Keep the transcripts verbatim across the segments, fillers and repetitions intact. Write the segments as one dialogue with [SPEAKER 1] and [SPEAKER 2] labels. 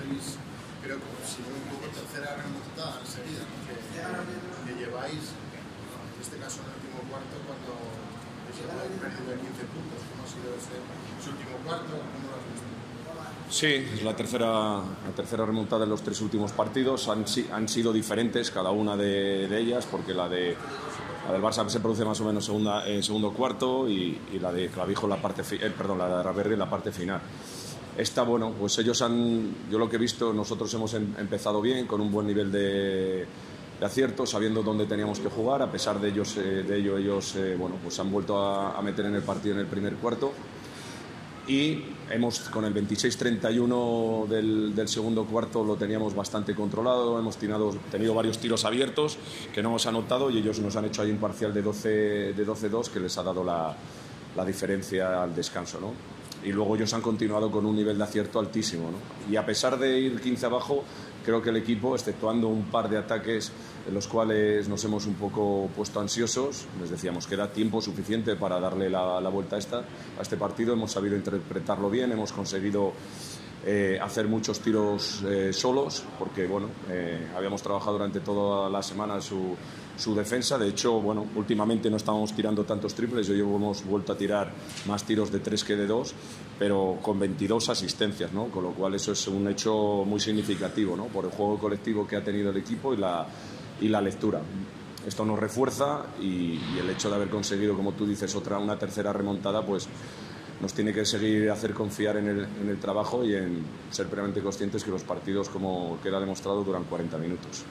[SPEAKER 1] sois, creo que si no un poco tercera remontada enseguida, ¿no? que, que lleváis, en este caso en el último cuarto, cuando habéis perdido de quince puntos. ¿Cómo ha sido ese, ese último cuarto? ¿Cómo lo has visto?
[SPEAKER 2] Sí, es la tercera, la tercera remontada en los tres últimos partidos. Han, han sido diferentes cada una de, de ellas, porque la de la del Barça se produce más o menos segunda, en segundo cuarto y, y la de Clavijo en la parte, eh, perdón, la de Araberri en la parte final. Esta, bueno, pues ellos han, yo lo que he visto, nosotros hemos em, empezado bien, con un buen nivel de, de acierto, sabiendo dónde teníamos que jugar. A pesar de ellos, eh, de ello, ellos, eh, bueno, pues han vuelto a, a meter en el partido en el primer cuarto. Y hemos, con el veintiséis treinta y uno del, del segundo cuarto, lo teníamos bastante controlado. Hemos tirado, tenido varios tiros abiertos que no hemos anotado y ellos nos han hecho ahí un parcial de doce dos que les ha dado la, la diferencia al descanso, ¿no? Y luego ellos han continuado con un nivel de acierto altísimo, ¿no? Y a pesar de ir quince abajo, creo que el equipo, exceptuando un par de ataques en los cuales nos hemos un poco puesto ansiosos, les decíamos que era tiempo suficiente para darle la, la vuelta a, esta, a este partido, hemos sabido interpretarlo bien, hemos conseguido eh, hacer muchos tiros eh, solos, porque bueno, eh, habíamos trabajado durante toda la semana su, su defensa. De hecho, bueno, últimamente no estábamos tirando tantos triples, hoy hemos vuelto a tirar más tiros de tres que de dos, pero con veintidós asistencias, ¿no? Con lo cual eso es un hecho muy significativo, ¿no? Por el juego colectivo que ha tenido el equipo y la, y la lectura. Esto nos refuerza y, y el hecho de haber conseguido, como tú dices, otra, una tercera remontada, pues nos tiene que seguir hacer confiar en el, en el trabajo y en ser plenamente conscientes que los partidos, como queda demostrado, duran cuarenta minutos.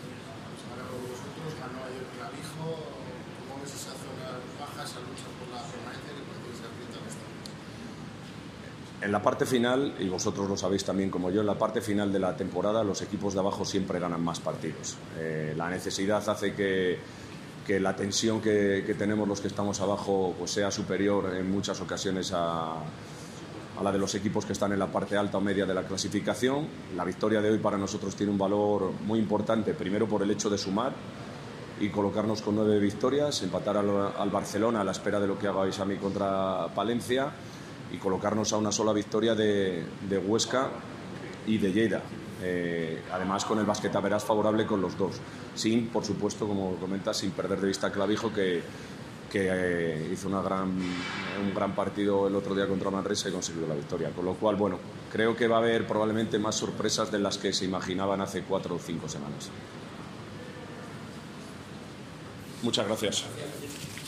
[SPEAKER 2] En la parte final, y vosotros lo sabéis también como yo, en la parte final de la temporada los equipos de abajo siempre ganan más partidos. Eh, la necesidad hace que, que la tensión que, que tenemos los que estamos abajo pues sea superior en muchas ocasiones a, a la de los equipos que están en la parte alta o media de la clasificación. La victoria de hoy para nosotros tiene un valor muy importante, primero por el hecho de sumar y colocarnos con nueve victorias, empatar al, al Barcelona a la espera de lo que haga Isami contra Palencia, y colocarnos a una sola victoria de, de Huesca y de Lleida, eh, además con el basquetaveras favorable con los dos, sin, por supuesto, como comentas, sin perder de vista a Clavijo, que, que eh, hizo una gran, un gran partido el otro día contra Manresa y consiguió la victoria, con lo cual, bueno, creo que va a haber probablemente más sorpresas de las que se imaginaban hace cuatro o cinco semanas. Muchas gracias.